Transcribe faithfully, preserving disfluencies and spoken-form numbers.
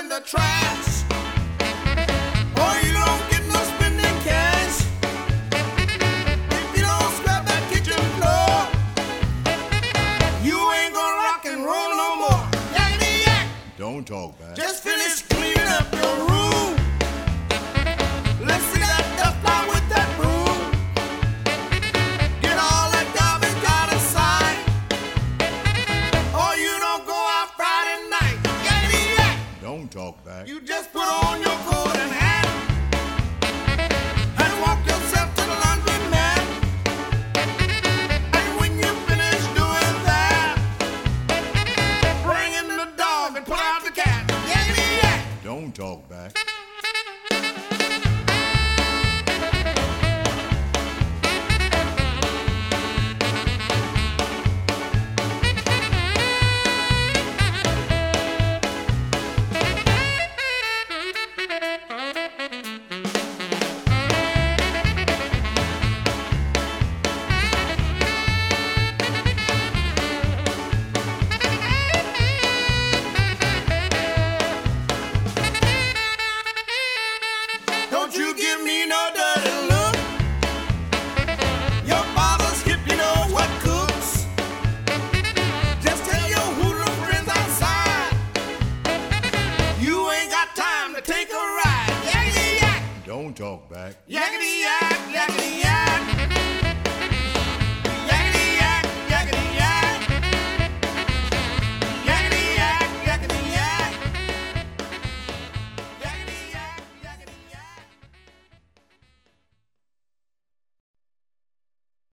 the trash. Or you don't get no spending cash. If you don't scrub that kitchen floor, you ain't gonna rock and roll no more. Yakety yak. Don't talk back. Just finish cleaning up your room. Let's see that dust fly with that broom. Get all that garbage out of sight. Or you don't go out Friday night. Yakety yak. Don't talk back. You just put on your coat and hat and walk yourself to the laundromat. And when you finish doing that, bring in the dog and put out the cat. Yakety yak. Don't talk back.